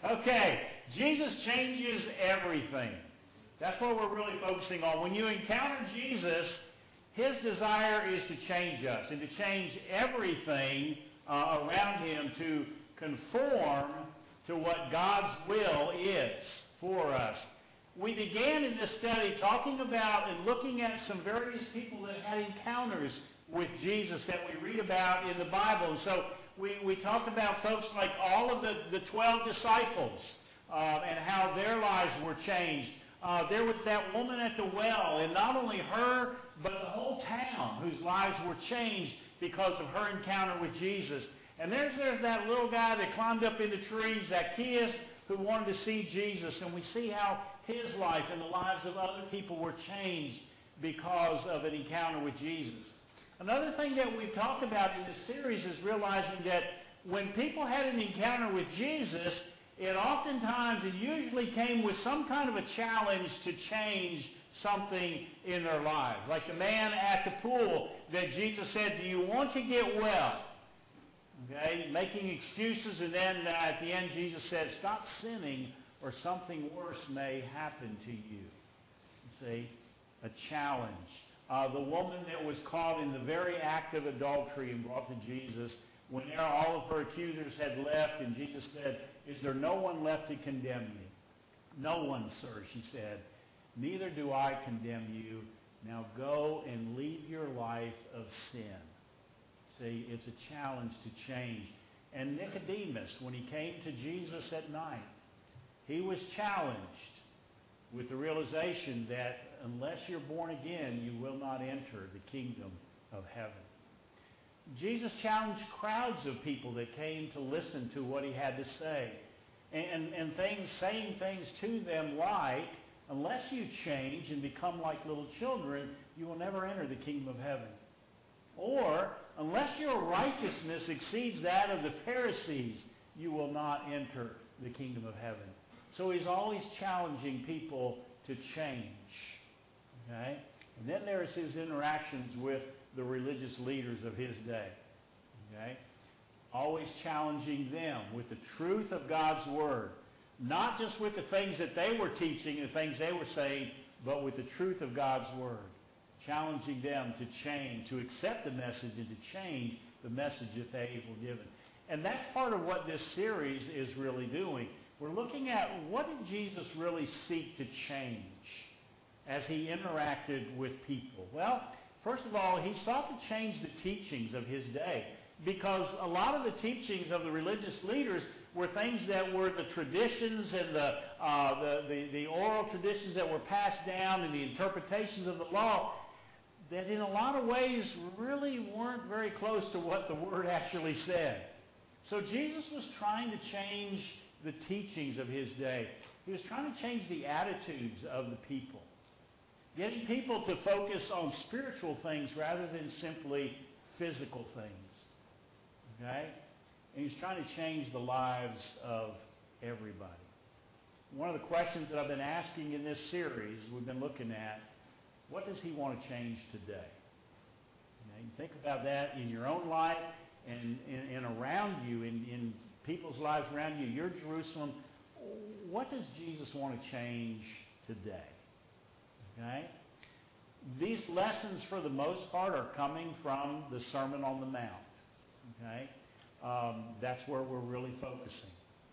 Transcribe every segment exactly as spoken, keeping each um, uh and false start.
Okay, Jesus changes everything. That's what we're really focusing on. When you encounter Jesus, his desire is to change us and to change everything uh, around him to conform to what God's will is for us. We began in this study talking about and looking at some various people that had encounters with Jesus that we read about in the Bible. And so we, we talked about folks like all of the, the twelve disciples uh, and how their lives were changed. Uh, there was that woman at the well, and not only her, but the whole town whose lives were changed because of her encounter with Jesus. And there's, there's that little guy that climbed up in the tree, Zacchaeus, who wanted to see Jesus. And we see how his life and the lives of other people were changed because of an encounter with Jesus. Another thing that we've talked about in this series is realizing that when people had an encounter with Jesus, it oftentimes and usually came with some kind of a challenge to change something in their lives. Like the man at the pool that Jesus said, "Do you want to get well?" Okay, making excuses, and then uh, at the end Jesus said, "Stop sinning or something worse may happen to you." See, a challenge. Uh, the woman that was caught in the very act of adultery and brought to Jesus, when all of her accusers had left, and Jesus said, "Is there no one left to condemn you?" "No one, sir," she said. "Neither do I condemn you. Now go and leave your life of sin." See, it's a challenge to change. And Nicodemus, when he came to Jesus at night, he was challenged with the realization that unless you're born again, you will not enter the kingdom of heaven. Jesus challenged crowds of people that came to listen to what he had to say. And, and things, saying things to them like, unless you change and become like little children, you will never enter the kingdom of heaven. Or, unless your righteousness exceeds that of the Pharisees, you will not enter the kingdom of heaven. So he's always challenging people to change. Okay? And then there's his interactions with the religious leaders of his day. Okay? Always challenging them with the truth of God's Word. Not just with the things that they were teaching and the things they were saying, but with the truth of God's Word. Challenging them to change, to accept the message and to change the message that they were given. And that's part of what this series is really doing. We're looking at what did Jesus really seek to change as he interacted with people. Well, first of all, he sought to change the teachings of his day, because a lot of the teachings of the religious leaders were things that were the traditions and the, uh, the, the, the oral traditions that were passed down and the interpretations of the law that in a lot of ways really weren't very close to what the Word actually said. So Jesus was trying to change the teachings of his day. He was trying to change the attitudes of the people. Getting people to focus on spiritual things rather than simply physical things. Okay? And he's trying to change the lives of everybody. One of the questions that I've been asking in this series we've been looking at, what does he want to change today? You know, you think about that in your own life and, and, and around you, in, in people's lives around you, your Jerusalem. What does Jesus want to change today? Okay? These lessons, for the most part, are coming from the Sermon on the Mount. Okay? Um, that's where we're really focusing.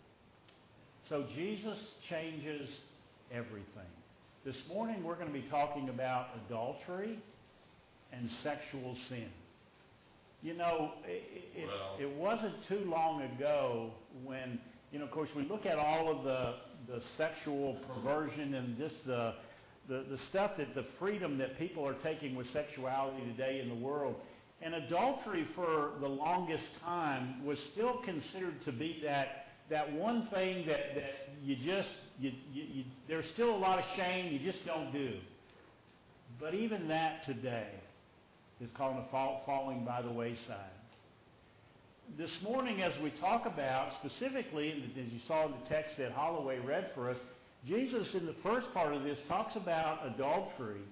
So Jesus changes everything. This morning we're going to be talking about adultery and sexual sin. You know, it, it, well. it wasn't too long ago when, you know, of course, we look at all of the, the sexual perversion and just the, the, the stuff that the freedom that people are taking with sexuality today in the world. And adultery for the longest time was still considered to be that that one thing that, that you just, you, you, you, there's still a lot of shame, you just don't do. But even that today is called a fall, falling by the wayside. This morning, as we talk about, specifically, as you saw in the text that Holloway read for us, Jesus in the first part of this talks about adultery.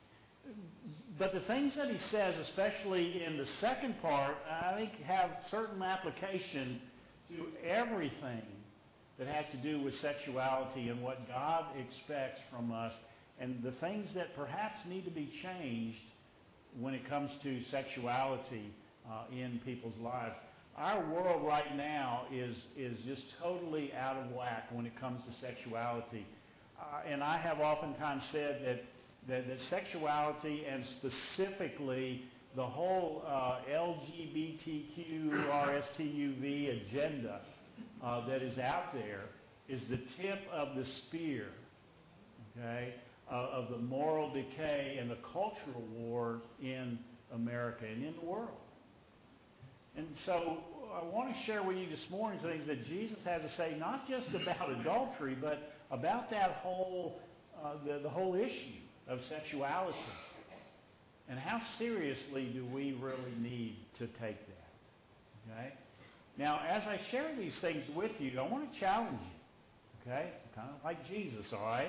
But the things that he says, especially in the second part, I think have certain application to everything that has to do with sexuality and what God expects from us and the things that perhaps need to be changed when it comes to sexuality uh, in people's lives. Our world right now is, is just totally out of whack when it comes to sexuality. Uh, and I have oftentimes said that, that, that sexuality and specifically the whole uh, L G B T Q R S T U V agenda uh, that is out there is the tip of the spear, okay, uh, of the moral decay and the cultural war in America and in the world. And so I want to share with you this morning some things that Jesus has to say, not just about adultery, but about that whole, uh, the, the whole issue of sexuality. And how seriously do we really need to take that? Okay? Now, as I share these things with you, I want to challenge you. Okay? Kind of like Jesus, all right?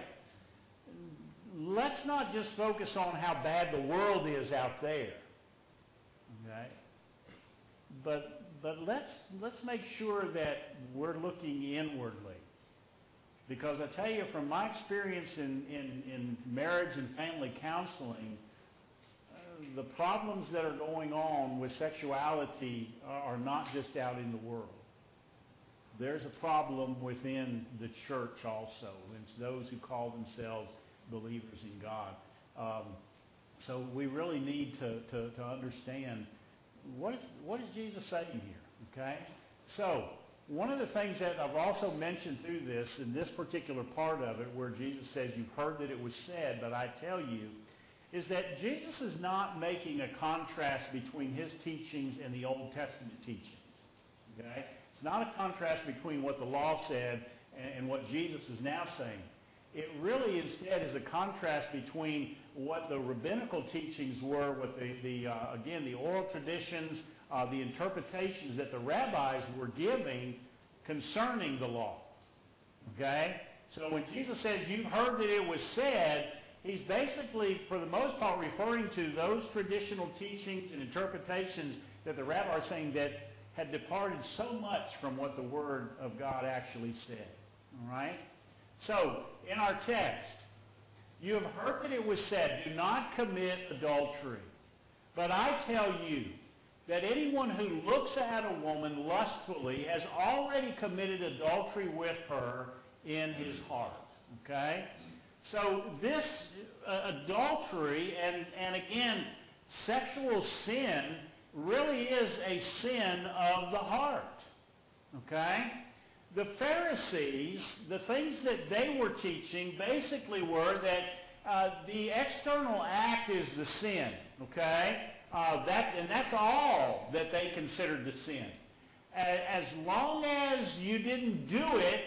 Let's not just focus on how bad the world is out there. Okay? But but let's let's make sure that we're looking inwardly. Because I tell you, from my experience in, in, in marriage and family counseling, uh, the problems that are going on with sexuality are, are not just out in the world. There's a problem within the church also. It's those who call themselves believers in God. Um, so we really need to, to, to understand what is, what is Jesus saying here, okay? So one of the things that I've also mentioned through this, in this particular part of it, where Jesus says, you've heard that it was said, but I tell you, is that Jesus is not making a contrast between his teachings and the Old Testament teachings, okay? It's not a contrast between what the law said and, and what Jesus is now saying. It really instead is a contrast between what the rabbinical teachings were, what the, the uh, again, the oral traditions, uh, the interpretations that the rabbis were giving concerning the law. Okay? So when Jesus says, you've heard that it was said, he's basically, for the most part, referring to those traditional teachings and interpretations that the rabbis are saying that had departed so much from what the Word of God actually said. All right? So, in our text, you have heard that it was said, do not commit adultery. But I tell you that anyone who looks at a woman lustfully has already committed adultery with her in his heart. Okay? So this uh, adultery and, and again, sexual sin really is a sin of the heart. Okay? The Pharisees, the things that they were teaching basically were that uh, the external act is the sin, okay? Uh, that, and that's all that they considered the sin. As long as you didn't do it,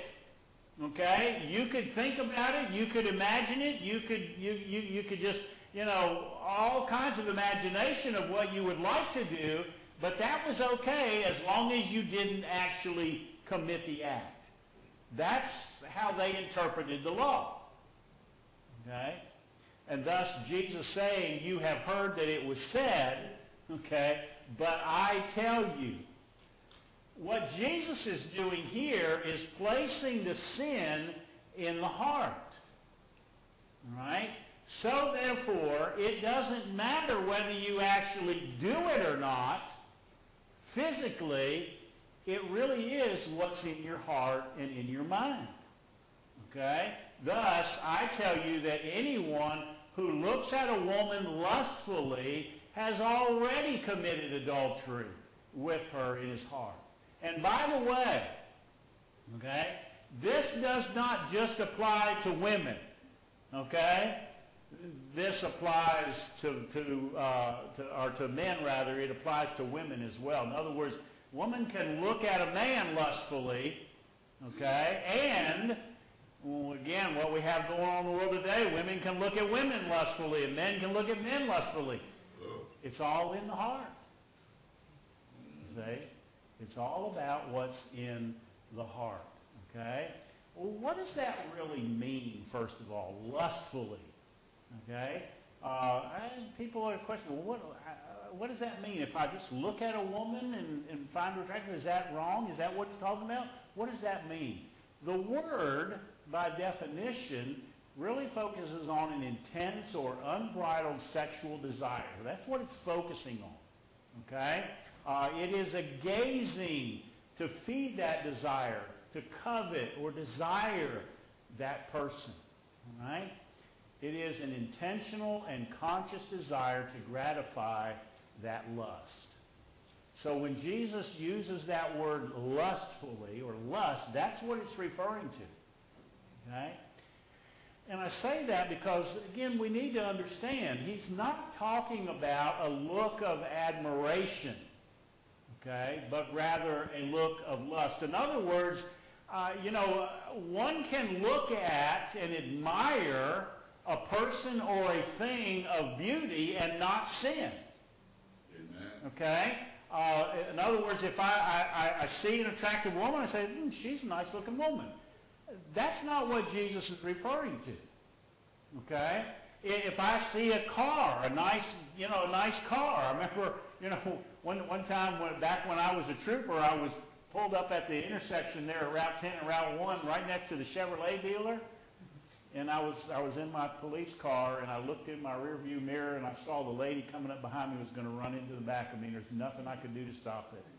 okay, you could think about it, you could imagine it, you could, you, you, you could just, you know, all kinds of imagination of what you would like to do, but that was okay as long as you didn't actually commit the act. That's how they interpreted the law. Okay? And thus Jesus saying, you have heard that it was said, okay, but I tell you. What Jesus is doing here is placing the sin in the heart. Right? So therefore, it doesn't matter whether you actually do it or not. Physically, it really is what's in your heart and in your mind. Okay? Thus, I tell you that anyone who looks at a woman lustfully has already committed adultery with her in his heart. And by the way, okay, this does not just apply to women. Okay? This applies to, to, uh, to, or to men rather, it applies to women as well. In other words, woman can look at a man lustfully, okay, and, well, again, what we have going on in the world today, women can look at women lustfully, and men can look at men lustfully. It's all in the heart. See? It's all about what's in the heart, okay? Well, what does that really mean, first of all, lustfully? Okay? Uh, and people are questioning, well, what, uh, what does that mean? If I just look at a woman and, and find her attractive, is that wrong? Is that what it's talking about? What does that mean? The word, by definition, really focuses on an intense or unbridled sexual desire. That's what it's focusing on. Okay? Uh, it is a gazing to feed that desire, to covet or desire that person. All right? It is an intentional and conscious desire to gratify that lust. So when Jesus uses that word lustfully or lust, that's what it's referring to. Okay? And I say that because, again, we need to understand, he's not talking about a look of admiration, okay, but rather a look of lust. In other words, uh, you know, one can look at and admire a person or a thing of beauty and not sin. Amen. Okay? Uh, in other words, if I, I, I see an attractive woman, I say, mm, she's a nice-looking woman. That's not what Jesus is referring to. Okay? If I see a car, a nice, you know, a nice car. I remember, you know, one one time when, back when I was a trooper, I was pulled up at the intersection there at Route ten and Route one, right next to the Chevrolet dealer. And I was I was in my police car, and I looked in my rearview mirror, and I saw the lady coming up behind me was going to run into the back of me. There's nothing I could do to stop it.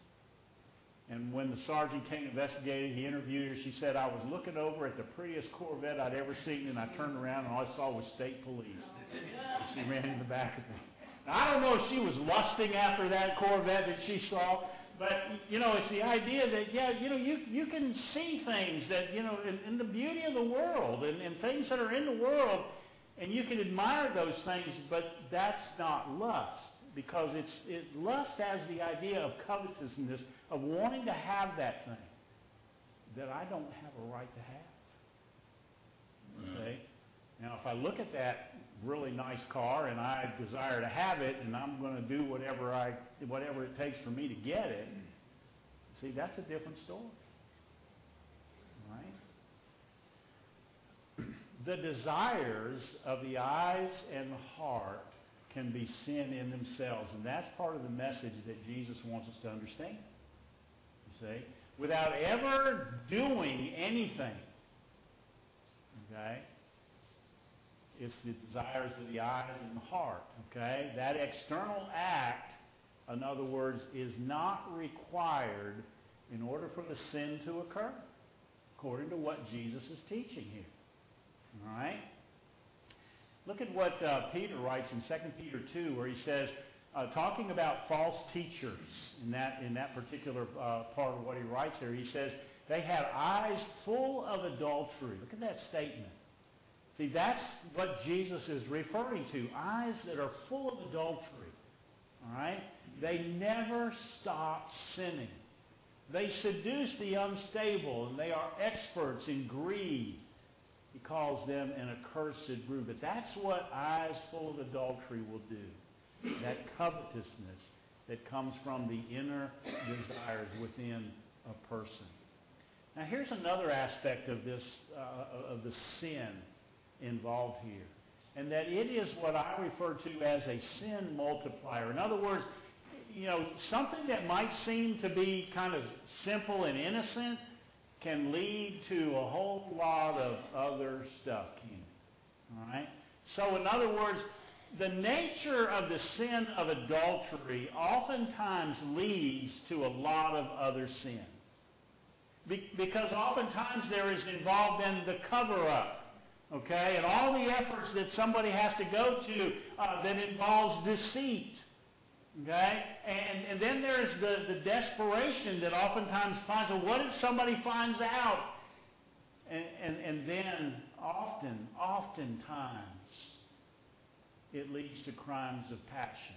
And when the sergeant came and investigated, he interviewed her. She said, I was looking over at the prettiest Corvette I'd ever seen, and I turned around, and all I saw was state police. And she ran in the back of me. Now, I don't know if she was lusting after that Corvette that she saw, but, you know, it's the idea that, yeah, you know, you, you can see things that, you know, in, in the beauty of the world and, and things that are in the world, and you can admire those things, but that's not lust. Because it's it, lust has the idea of covetousness, of wanting to have that thing that I don't have a right to have. Mm-hmm. See? Now, if I look at that really nice car and I desire to have it, and I'm going to do whatever I whatever it takes for me to get it, see, that's a different story. Right? The desires of the eyes and the heart can be sin in themselves. And that's part of the message that Jesus wants us to understand. You see? Without ever doing anything. Okay? It's the desires of the eyes and the heart. Okay? That external act, in other words, is not required in order for the sin to occur, according to what Jesus is teaching here. All right? Look at what uh, Peter writes in Second Peter two, where he says, uh, talking about false teachers in that in that particular uh, part of what he writes there, he says, they have eyes full of adultery. Look at that statement. See, that's what Jesus is referring to, eyes that are full of adultery. All right? They never stop sinning. They seduce the unstable, and they are experts in greed. He calls them an accursed brood. But that's what eyes full of adultery will do. That covetousness that comes from the inner desires within a person. Now here's another aspect of this, uh, of the sin involved here. And that it is what I refer to as a sin multiplier. In other words, you know, something that might seem to be kind of simple and innocent can lead to a whole lot of other stuff, can it? All right? So in other words, the nature of the sin of adultery oftentimes leads to a lot of other sins. Be- because oftentimes there is involved in the cover-up, okay? And all the efforts that somebody has to go to uh, that involves deceit. Okay? And, and then there's the, the desperation that oftentimes finds, well, what if somebody finds out? And, and, and then often, oftentimes, it leads to crimes of passion.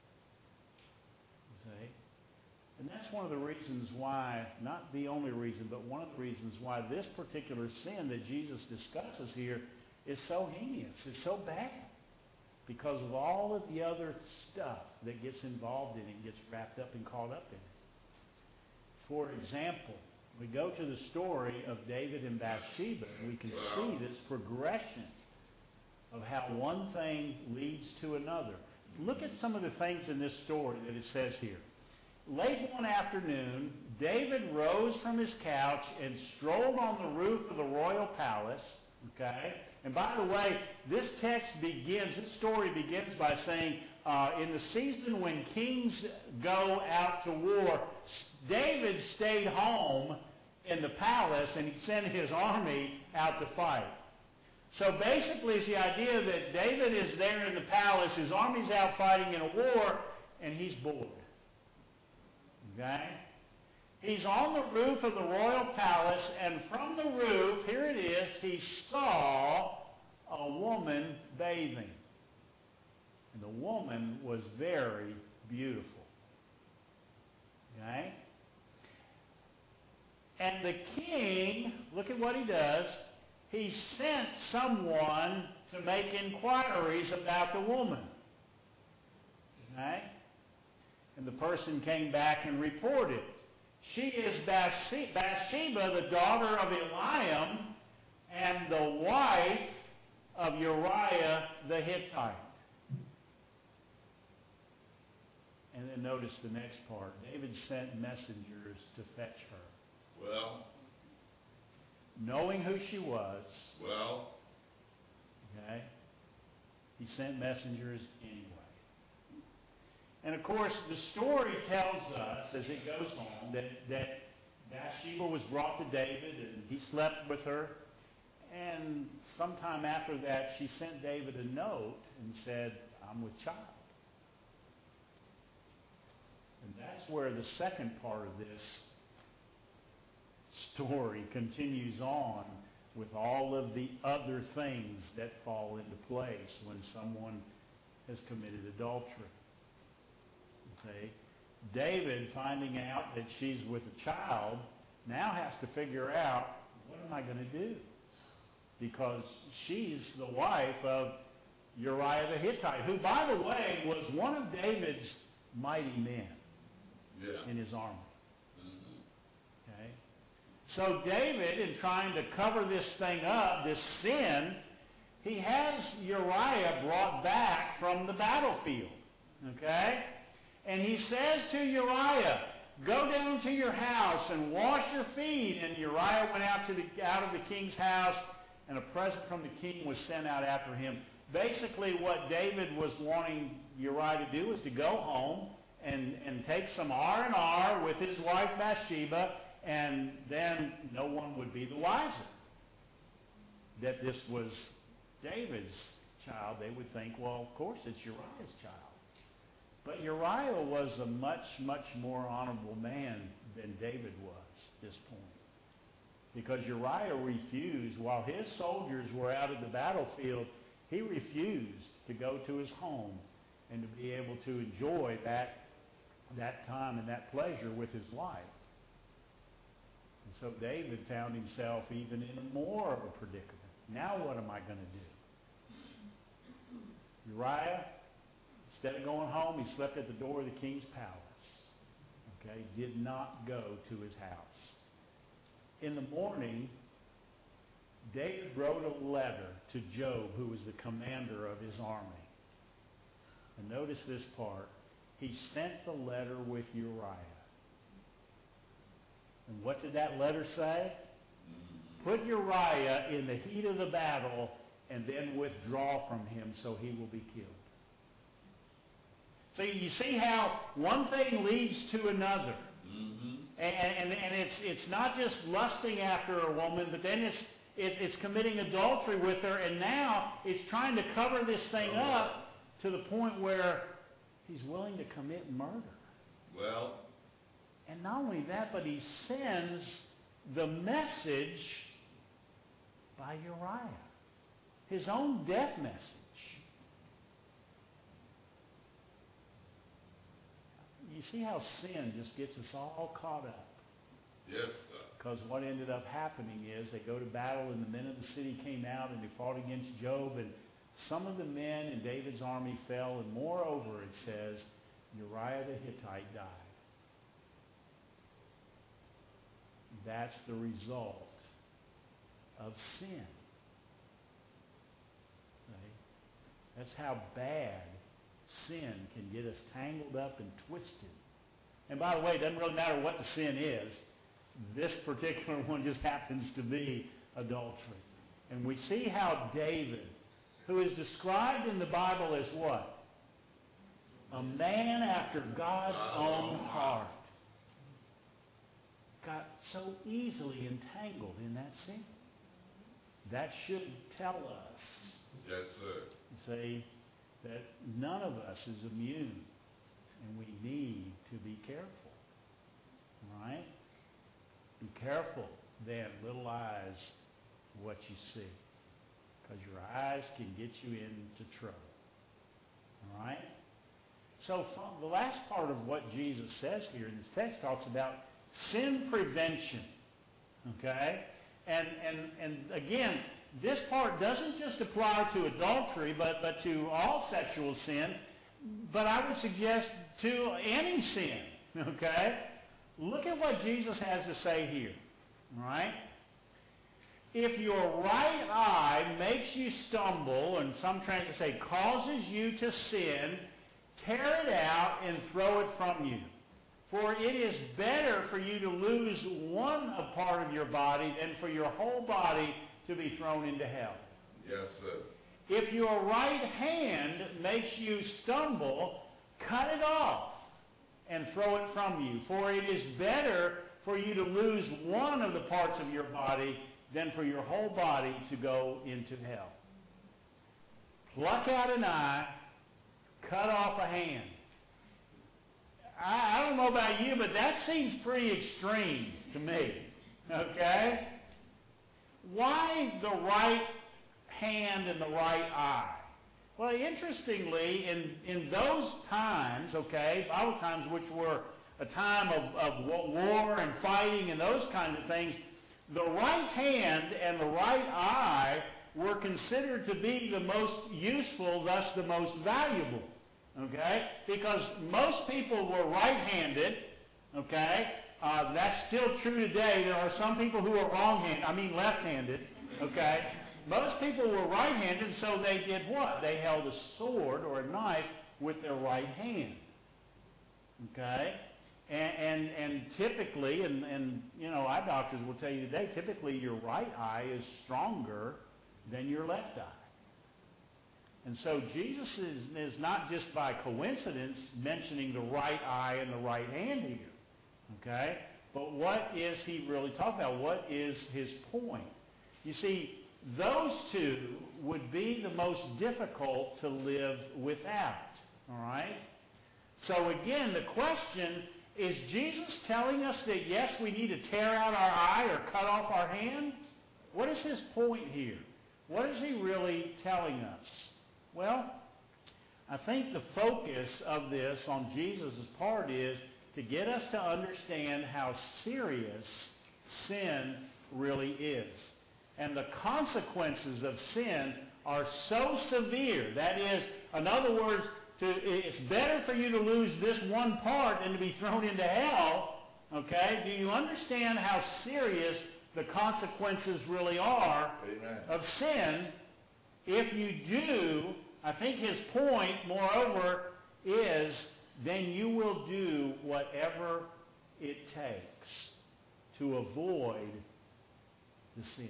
See? And that's one of the reasons why, not the only reason, but one of the reasons why this particular sin that Jesus discusses here is so heinous. It's so bad. Because of all of the other stuff that gets involved in it, gets wrapped up and caught up in it. For example, we go to the story of David and Bathsheba, and we can see this progression of how one thing leads to another. Look at some of the things in this story that it says here. Late one afternoon, David rose from his couch and strolled on the roof of the royal palace. Okay? And by the way, this text begins, this story begins by saying, uh, in the season when kings go out to war, David stayed home in the palace and he sent his army out to fight. So basically it's the idea that David is there in the palace, his army's out fighting in a war, and he's bored. Okay? He's on the roof of the royal palace, and from the roof, here it is, he saw a woman bathing. And the woman was very beautiful. Okay? And the king, look at what he does. He sent someone to make inquiries about the woman. Okay? And the person came back and reported. She is Bathsheba, the daughter of Eliam, and the wife of Uriah the Hittite. And then notice the next part. David sent messengers to fetch her. Well. Knowing who she was. Well. Okay. He sent messengers anyway. And of course, the story tells us, as it goes on, that, that Bathsheba was brought to David and he slept with her. And sometime after that, she sent David a note and said, I'm with child. And that's where the second part of this story continues on with all of the other things that fall into place when someone has committed adultery. Okay? David, finding out that she's with a child, now has to figure out, what am I going to do? Because she's the wife of Uriah the Hittite, who, by the way, was one of David's mighty men yeah. in his army. Mm-hmm. Okay? So David, in trying to cover this thing up, this sin, he has Uriah brought back from the battlefield. Okay? And he says to Uriah, go down to your house and wash your feet. And Uriah went out to the out of the king's house, and a present from the king was sent out after him. Basically, what David was wanting Uriah to do was to go home and, and take some R and R with his wife Bathsheba, and then no one would be the wiser that this was David's child. They would think, well, of course, it's Uriah's child. But Uriah was a much, much more honorable man than David was at this point. Because Uriah refused, while his soldiers were out at the battlefield, he refused to go to his home and to be able to enjoy that, that time and that pleasure with his wife. And so David found himself even in more of a predicament. Now what am I going to do? Uriah, instead of going home, he slept at the door of the king's palace. Okay, did not go to his house. In the morning, David wrote a letter to Joab, who was the commander of his army. And notice this part. He sent the letter with Uriah. And what did that letter say? Put Uriah in the heat of the battle and then withdraw from him so he will be killed. So you see how one thing leads to another. Mm-hmm. And, and, and it's, it's not just lusting after a woman, but then it's, it, it's committing adultery with her, and now it's trying to cover this thing Oh, up to the point where he's willing to commit murder. Well. And not only that, but he sends the message by Uriah. His own death message. You see how sin just gets us all caught up. Yes, sir. Because what ended up happening is they go to battle, and the men of the city came out and they fought against Joab, and some of the men in David's army fell, and moreover, it says, Uriah the Hittite died. That's the result of sin. Right? That's how bad sin can get us tangled up and twisted And by the way, it doesn't really matter what the sin is. This particular one just happens to be adultery. And we see how David, who is described in the Bible as what? A man after God's own heart, got so easily entangled in that sin. That should tell us, Yes, sir. see, that none of us is immune, and we need to be careful. All right? Be careful then, little eyes, what you see, because your eyes can get you into trouble. All right? So the last part of what Jesus says here in this text talks about sin prevention. Okay? And, and, and again, this part doesn't just apply to adultery, but, but to all sexual sin, but I would suggest to any sin. Okay? Look at what Jesus has to say here. All right? If your right eye makes you stumble, and some translations say causes you to sin, tear it out and throw it from you. For it is better for you to lose one part of your body than for your whole body to be thrown into hell. Yes, sir. If your right hand makes you stumble, cut it off and throw it from you. For it is better for you to lose one of the parts of your body than for your whole body to go into hell. Pluck out an eye, cut off a hand. I, I don't know about you, but that seems pretty extreme to me. Okay? Why the right hand and the right eye? Well, interestingly, in, in those times, okay, Bible times, which were a time of, of war and fighting and those kinds of things, the right hand and the right eye were considered to be the most useful, thus the most valuable. Okay? Because most people were right-handed. Okay? Uh, that's still true today. There are some people who are wrong-handed, I mean left-handed. Okay? Most people were right-handed, so they did what? They held a sword or a knife with their right hand. Okay? And, and, and typically, and, and you know, eye doctors will tell you today, typically your right eye is stronger than your left eye. And so Jesus is, is not just by coincidence mentioning the right eye and the right hand here. Okay? But what is he really talking about? What is his point? You see, those two would be the most difficult to live without. All right? So again, the question, is Jesus telling us that yes, we need to tear out our eye or cut off our hand? What is his point here? What is he really telling us? Well, I think the focus of this on Jesus' part is to get us to understand how serious sin really is. And the consequences of sin are so severe. That is, in other words, to, it's better for you to lose this one part than to be thrown into hell. Okay? Do you understand how serious the consequences really are Amen. of sin? If you do, I think his point, moreover, is then you will do whatever it takes to avoid the sin.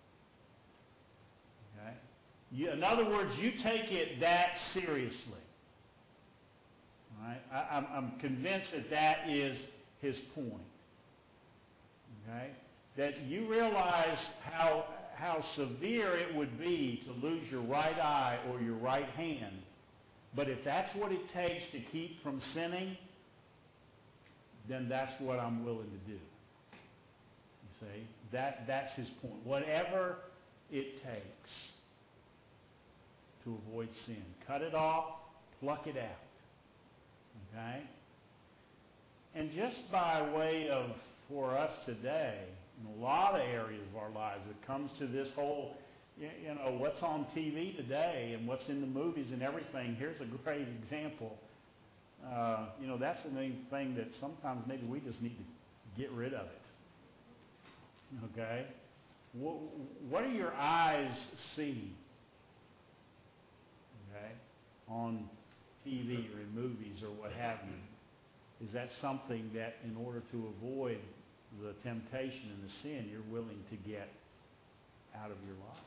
Okay? You, in other words, you take it that seriously. All right? I, I'm, I'm convinced that that is his point. Okay? That you realize how how severe it would be to lose your right eye or your right hand. But if that's what it takes to keep from sinning, then that's what I'm willing to do. You see? That, that's his point. Whatever it takes to avoid sin. Cut it off, pluck it out. Okay? And just by way of, for us today, in a lot of areas of our lives, it comes to this whole, you, you know, what's on T V today and what's in the movies and everything. Here's a great example. Uh, you know, that's the main thing that sometimes maybe we just need to get rid of it. Okay? What, what are your eyes seeing? Okay? On T V or in movies or what have you. is that something that in order to avoid the temptation and the sin, you're willing to get out of your life?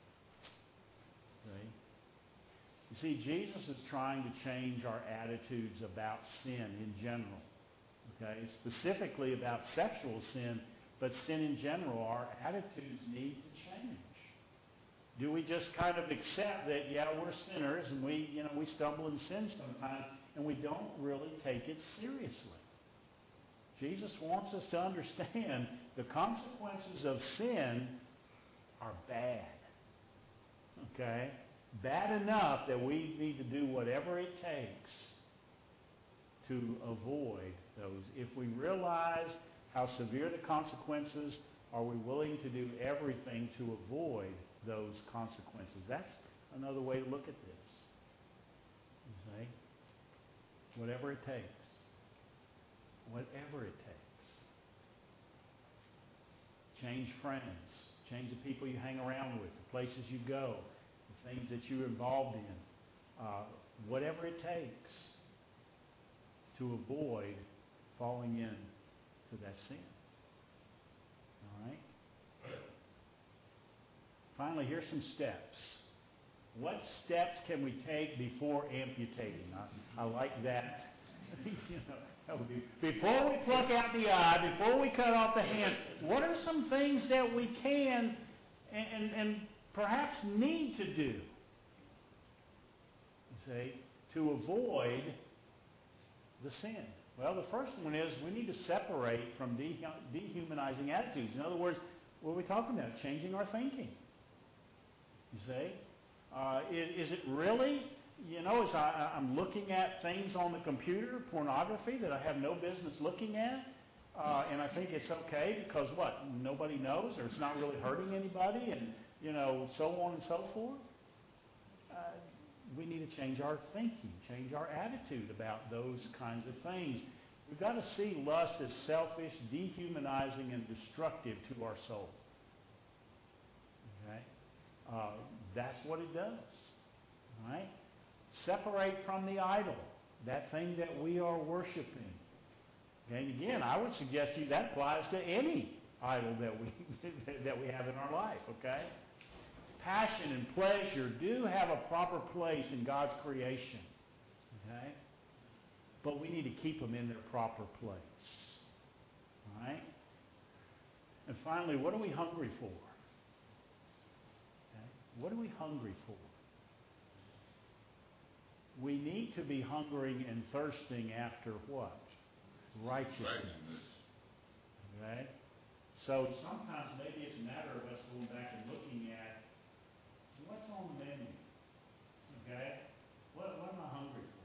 Okay? You see, Jesus is trying to change our attitudes about sin in general. Okay? Specifically about sexual sin, but sin in general. Our attitudes need to change. Do we just kind of accept that, yeah, we're sinners and we, you know, we stumble and sin sometimes, and we don't really take it seriously? Jesus wants us to understand the consequences of sin are bad. Okay? Bad enough that we need to do whatever it takes to avoid those. If we realize how severe the consequences, are we willing to do everything to avoid those consequences? That's another way to look at this. You see? Whatever it takes. Whatever it takes. Change friends. Change the people you hang around with, the places you go, the things that you're involved in. Uh, whatever it takes to avoid falling into that sin. All right? Finally, here's some steps. What steps can we take before amputating? I, I like that. you know, that would be, before we pluck out the eye, before we cut off the hand, what are some things that we can and, and, and perhaps need to do? You see, to avoid the sin. Well, the first one is we need to separate from de- dehumanizing attitudes. In other words, what are we talking about? Changing our thinking. You see? Uh, is, is it really, you know, as I, I'm looking at things on the computer, pornography that I have no business looking at, uh, and I think it's okay because what? Nobody knows, or it's not really hurting anybody, and, you know, so on and so forth? Uh, we need to change our thinking, change our attitude about those kinds of things. We've got to see lust as selfish, dehumanizing, and destructive to our soul. Okay? Uh, that's what it does. All right? Separate from the idol, that thing that we are worshiping. Okay? And again, I would suggest to you that applies to any idol that we that we have in our life. Okay? Passion and pleasure do have a proper place in God's creation. Okay? But we need to keep them in their proper place. All right? And finally, what are we hungry for? What are we hungry for? We need to be hungering and thirsting after what? Righteousness. Okay? So sometimes maybe it's a matter of us going back and looking at what's on the menu. Okay? What, what am I hungry for?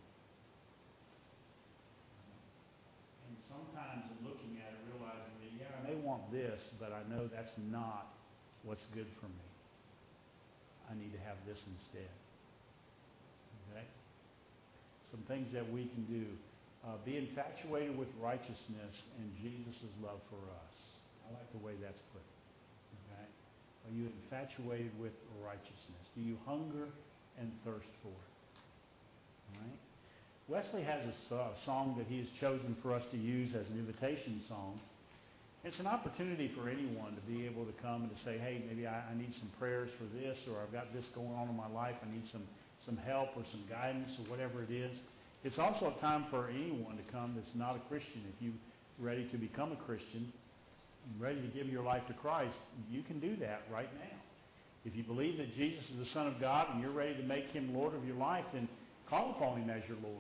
And sometimes in looking at it, realizing that, yeah, I may want this, but I know that's not what's good for me. I need to have this instead. Okay? Some things that we can do. Uh, be infatuated with righteousness and Jesus' love for us. I like the way that's put. Okay? Are you infatuated with righteousness? Do you hunger and thirst for it? All right? Wesley has a uh, song that he has chosen for us to use as an invitation song. It's an opportunity for anyone to be able to come and to say, hey, maybe I, I need some prayers for this, or I've got this going on in my life. I need some, some help or some guidance or whatever it is. It's also a time for anyone to come that's not a Christian. If you're ready to become a Christian, ready to give your life to Christ, you can do that right now. If you believe that Jesus is the Son of God and you're ready to make him Lord of your life, then call upon him as your Lord.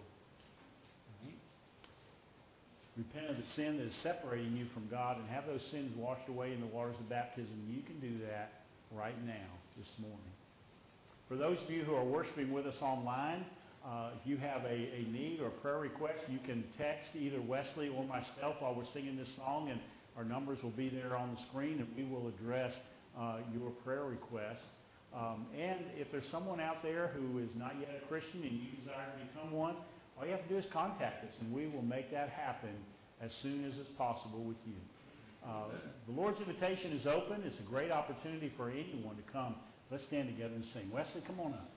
Repent of the sin that is separating you from God and have those sins washed away in the waters of baptism. You can do that right now, this morning. For those of you who are worshiping with us online, uh, if you have a, a need or a prayer request, you can text either Wesley or myself while we're singing this song, and our numbers will be there on the screen, and we will address uh, your prayer request. Um, and if there's someone out there who is not yet a Christian and you desire to become one, all you have to do is contact us, and we will make that happen as soon as it's possible with you. Uh, the Lord's invitation is open. It's a great opportunity for anyone to come. Let's stand together and sing. Wesley, come on up.